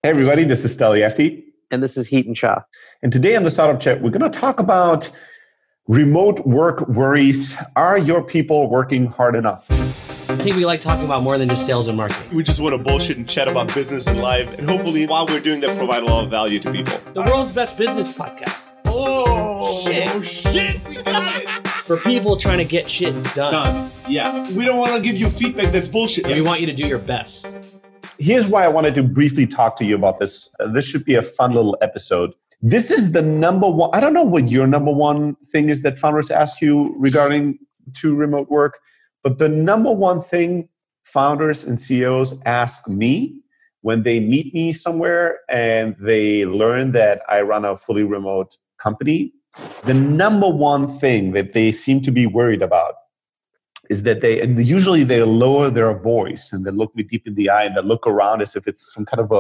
Hey everybody, this is Steli Efti. And this is Heaton Shah. And today on the Startup Chat, we're going to talk about remote work worries. Are your people working hard enough? I think we like talking about more than just sales and marketing. We just want to bullshit and chat about business and life. And hopefully, while we're doing that, provide a lot of value to people. The world's best business podcast. Oh, shit. We got it. For people trying to get shit done. Yeah. We don't want to give you feedback that's bullshit. We want you to do your best. Here's why I wanted to briefly talk to you about this. This should be a fun little episode. This is the number one. I don't know what your number one thing is that founders ask you regarding to remote work, but the number one thing founders and CEOs ask me when they meet me somewhere and they learn that I run a fully remote company, the number one thing that they seem to be worried about is that usually they lower their voice and they look me deep in the eye and they look around as if it's some kind of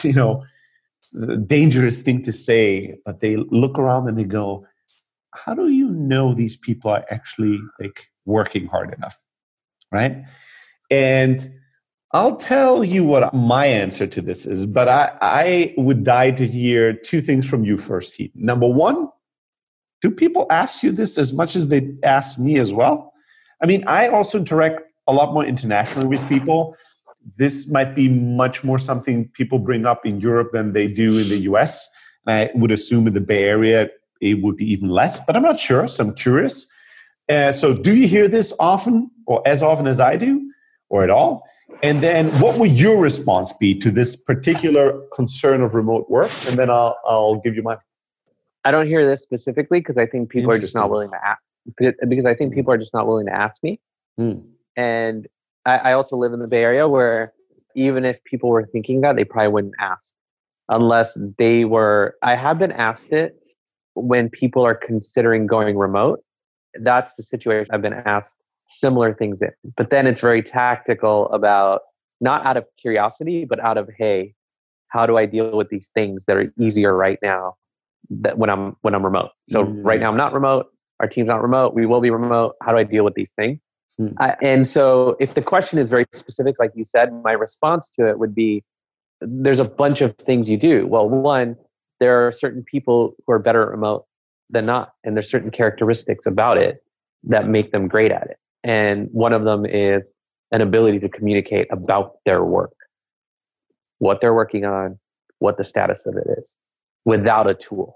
a, dangerous thing to say, but they look around and they go, how do you know these people are actually working hard enough? Right? And I'll tell you what my answer to this is, but I would die to hear two things from you first, Heath. Number one, do people ask you this as much as they ask me as well? I mean, I also interact a lot more internationally with people. This might be much more something people bring up in Europe than they do in the US. I would assume in the Bay Area, it would be even less, but I'm not sure, so I'm curious. So do you hear this often or as often as I do or at all? And then what would your response be to this particular concern of remote work? And then I'll give you mine. I don't hear this specifically because I think people are just not willing to ask. Because I think people are just not willing to ask me. And I also live in the Bay Area where even if people were thinking that, they probably wouldn't ask unless they were. I have been asked it when people are considering going remote. That's the situation I've been asked similar things in. But then it's very tactical about not out of curiosity, but out of, hey, how do I deal with these things that are easier right now that when I'm remote? So right now I'm not remote. Our team's not remote. We will be remote. How do I deal with these things? And so if the question is very specific, like you said, my response to it would be, there's a bunch of things you do. Well, one, there are certain people who are better at remote than not. And there's certain characteristics about it that make them great at it. And one of them is an ability to communicate about their work, what they're working on, what the status of it is, without a tool.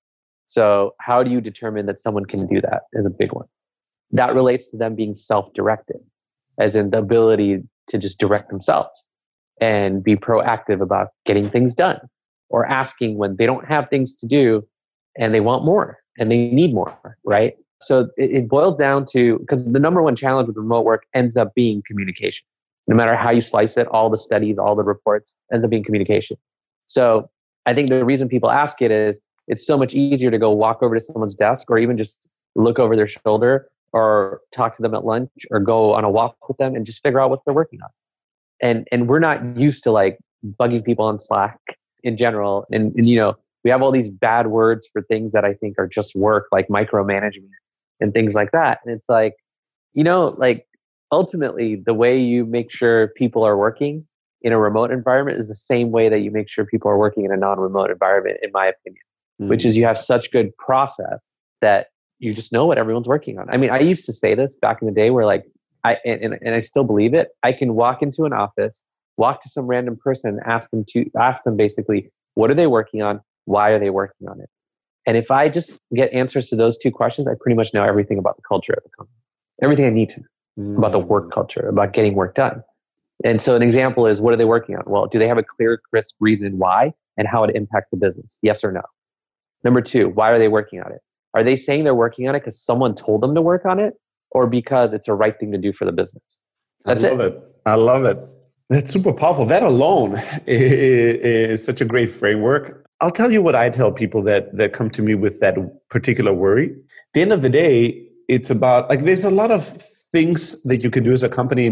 So how do you determine that someone can do that is a big one. That relates to them being self-directed, as in the ability to just direct themselves and be proactive about getting things done or asking when they don't have things to do and they want more and they need more, right? So it boils down to, because the number one challenge with remote work ends up being communication. No matter how you slice it, all the studies, all the reports, ends up being communication. So I think the reason people ask it is, it's so much easier to go walk over to someone's desk or even just look over their shoulder or talk to them at lunch or go on a walk with them and just figure out what they're working on. And we're not used to bugging people on Slack in general. And we have all these bad words for things that I think are just work, like micromanagement and things like that. And it's ultimately the way you make sure people are working in a remote environment is the same way that you make sure people are working in a non-remote environment, in my opinion. Which is you have such good process that you just know what everyone's working on. I mean, I used to say this back in the day where I still believe it. I can walk into an office, walk to some random person, ask them basically, what are they working on? Why are they working on it? And if I just get answers to those two questions, I pretty much know everything about the culture of the company, everything I need to know about the work culture, about getting work done. And so an example is, what are they working on? Well, do they have a clear, crisp reason why and how it impacts the business? Yes or no? Number two, why are they working on it? Are they saying they're working on it because someone told them to work on it or because it's a right thing to do for the business? That's it. I love it. That's super powerful. That alone is such a great framework. I'll tell you what I tell people that come to me with that particular worry. At the end of the day, it's about, there's a lot of things that you can do as a company